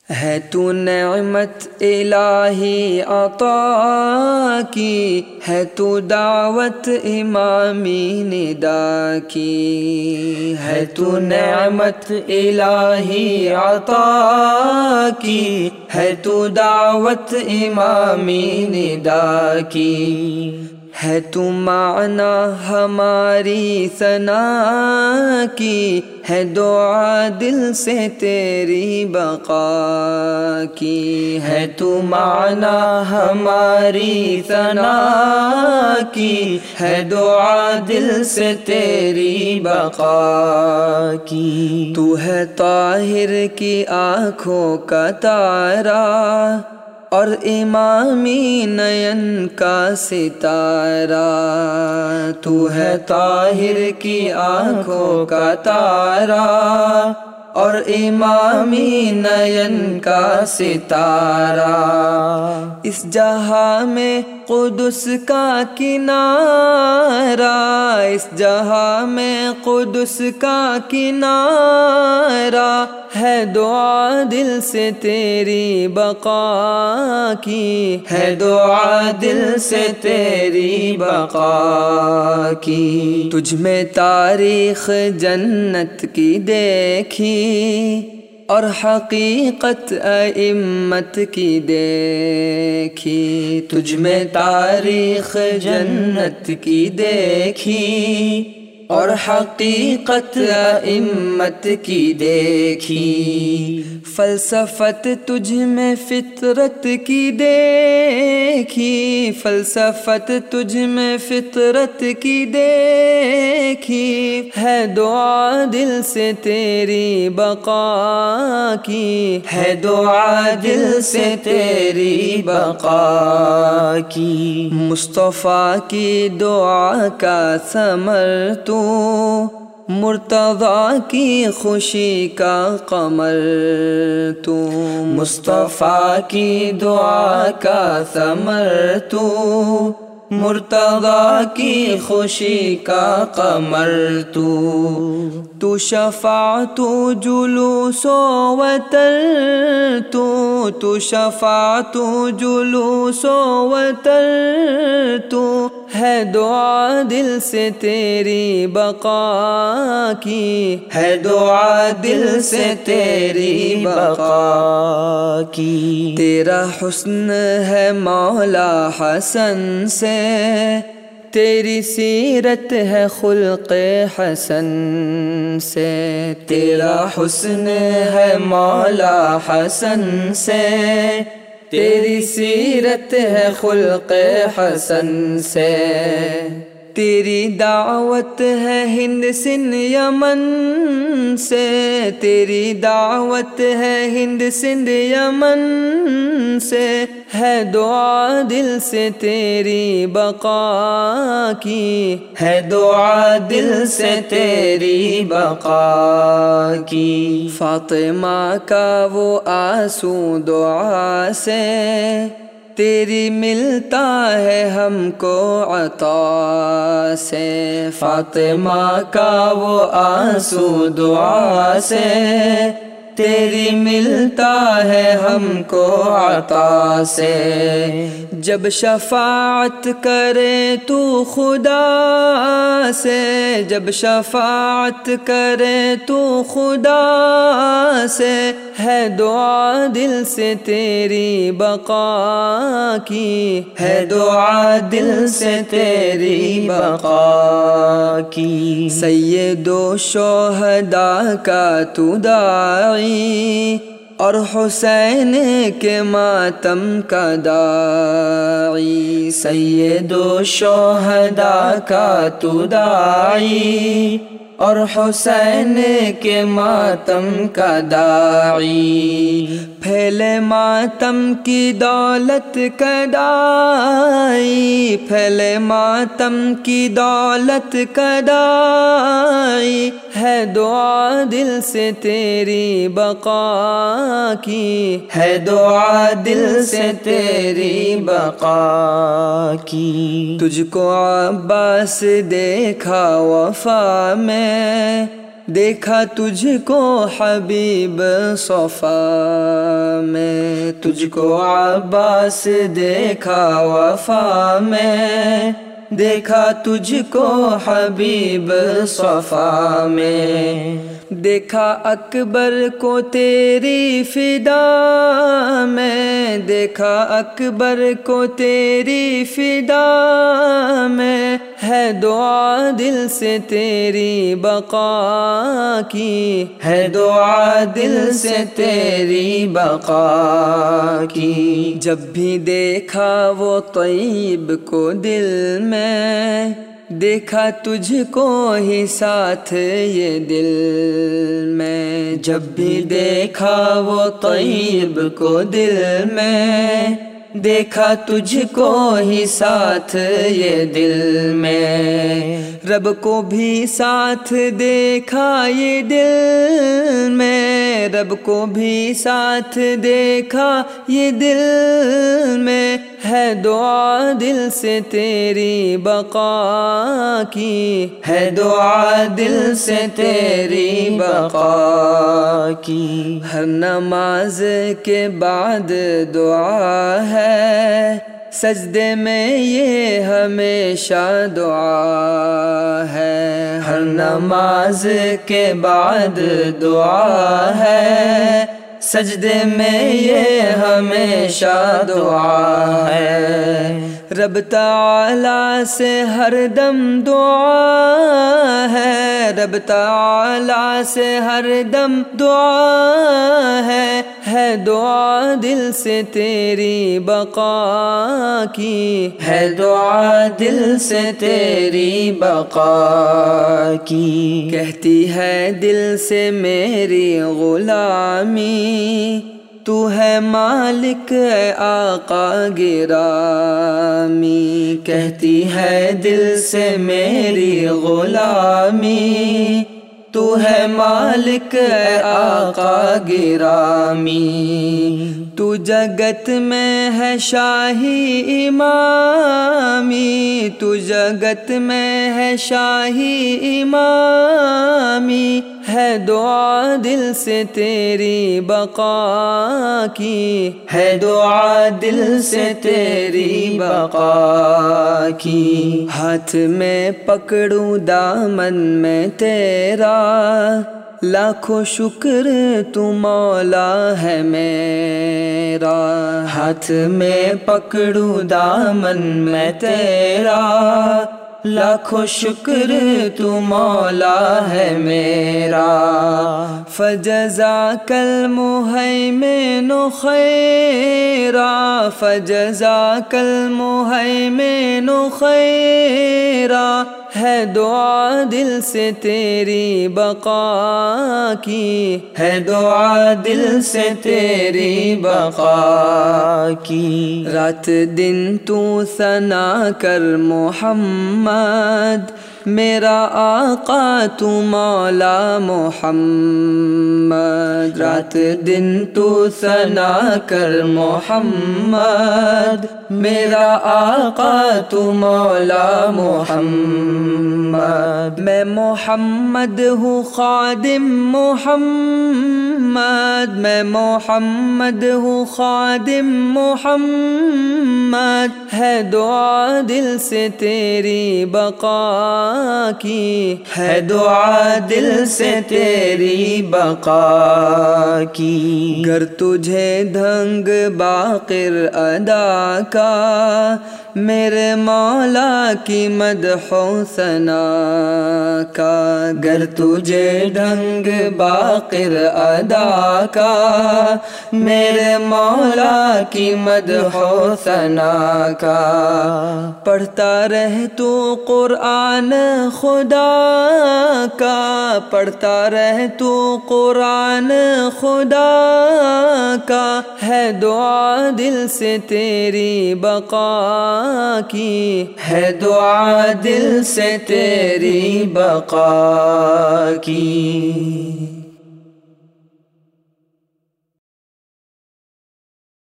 ہے تو نعمت الہی عطا کی، ہے تو دعوت امامی ندا کی، ہے تو نعمت الہی عطا کی، ہے تو دعوت امامی ندا کی، ہے تو معنی ہماری ثنا کی، ہے دعا دل سے تیری بقا کی، ہے تو معنی ہماری ثنا کی، ہے دعا دل سے تیری بقا کی، تو ہے طاہر کی آنکھوں کا تارا اور امامی نین کا ستارہ، تو ہے طاہر کی آنکھوں کا تارا اور امامی نین کا ستارہ، اس جہاں میں قدس کا کنارہ، اس جہاں میں قدس کا کنارہ، ہے دعا دل سے تیری بقا کی، ہے دعا دل سے تیری بقا کی، تجھ میں تاریخ جنت کی دیکھی اور حقیقت ائمت کی دیکھی، تجھ میں تاریخ جنت کی دیکھی اور حقیقت ائمت کی دیکھی، فلسفت تجھ میں فطرت کی دیکھی، فلسفت تجھ میں فطرت کی دیکھی، ہے دعا دل سے تیری بقا کی، ہے دعا دل سے تیری بقا کی، مصطفیٰ کی دعا کا ثمر تو، مرتضیٰ کی خوشی کا قمر تو، مصطفیٰ کی دعا کا ثمر تو، مرتضیٰ کی خوشی کا قمر تو شفاعت و جلوس و وتر تو شفاعت و جلوس و وتر تو، ہے دعا دل سے تیری بقا کی، ہے دعا دل سے تیری بقا کی، تیرا حسن ہے مولا حسن سے، تیری سیرت ہے خلق حسن سے، تیرا حسن ہے مولا حسن سے، تیری سیرت ہے خلق حسن سے، تیری دعوت ہے ہند سن یمن سے، تیری دعوت ہے ہند سندھ یمن سے، ہے دعا دل سے تیری بقا کی، ہے دعا دل سے تیری بقا کی، فاطمہ کا وہ آنسو دعا سے تیری ملتا ہے ہم کو عطا سے، فاطمہ کا وہ آنسو دعا سے تیری ملتا ہے ہم کو عطا سے، جب شفاعت کرے تو خدا سے، جب شفاعت کرے تو خدا سے، ہے دعا دل سے تیری بقا کی، ہے دعا دل سے تیری بقا کی، سید و شہداء کا تو داعی اور حسین کے ماتم کا داعی، سید و شہداء کا تو داعی اور حسین کے ماتم کا داعی، پھیلے ماتم کی دولت کا داعی، پھیلے ماتم کی دولت کا داعی، ہے دعا دل سے تیری بقا کی، ہے دعا دل سے تیری بقا کی، تجھ کو عباس دیکھا وفا میں دیکھا تجھ کو حبیب صفا میں، تجھ کو عباس دیکھا وفا میں، دیکھا تجھ کو حبیب صفا میں، دیکھا اکبر کو تیری فدا میں، دیکھا اکبر کو تیری فدا میں، ہے دعا دل سے تیری بقا کی، ہے دعا دل سے تیری بقا کی، جب بھی دیکھا وہ طیب کو دل میں، دیکھا تجھ کو ہی ساتھ یہ دل میں، جب بھی دیکھا وہ طیب کو دل میں، دیکھا تجھ کو ہی ساتھ یہ دل میں، رب کو بھی ساتھ دیکھا یہ دل میں، رب کو بھی ساتھ دیکھا یہ دل میں، ہے دعا دل سے تیری بقا کی، ہے دعا دل سے تیری بقا کی، ہر نماز کے بعد دعا ہے، سجدے میں یہ ہمیشہ دعا ہے، ہر نماز کے بعد دعا ہے، سجدے میں یہ ہمیشہ دعا ہے، رب تعالی سے ہر دم دعا ہے، رب تعالی سے ہر دم دعا ہے دعا دل سے تیری بقا کی، ہے دعا دل سے تیری بقا کی، کہتی ہے دل سے میری غلامی، تو ہے مالک اے آقا گرامی، کہتی ہے دل سے میری غلامی، تو ہے مالک اے آقا گرامی، تو جگت میں ہے شاہی امامی، تو جگت میں ہے شاہی امامی، ہے دعا دل سے تیری بقا کی، ہے دعا دل سے تیری بقا کی، ہاتھ میں پکڑوں دامن میں تیرا، لاکھوں شکر تو مولا ہے میرا، ہاتھ میں پکڑوں دامن میں تیرا، لاکھوں شکر تو مولا ہے میرا، فجزاک المہیمن خیرا، فجزاک المہیمن خیرا، ہے دعا دل سے تیری بقا کی، ہے دعا دل سے تیری بقا کی، رات دن تو ثنا کر محمد، میرا آقا تو مولا محمد، رات دن تو ثنا کر محمد، میرا آقا تو مولا محمد، میں محمد ہوں خادم محمد، میں محمد ہوں خادم محمد، ہے دعا دل سے تیری بقا کی، ہے دعا دل سے تیری بقا کی، گر تجھے دھنگ باقر ادا کا، میرے مولا کی مدح و ثنا کا، گر تجھے ڈھنگ باقر ادا کا، میرے مولا کی مدح و ثنا کا، پڑھتا رہ تو قرآن خدا کا، پڑھتا رہ تو قرآن خدا کا، ہے دعا دل سے تیری بقا کی، ہے دعا دل سے تیری بقا کی۔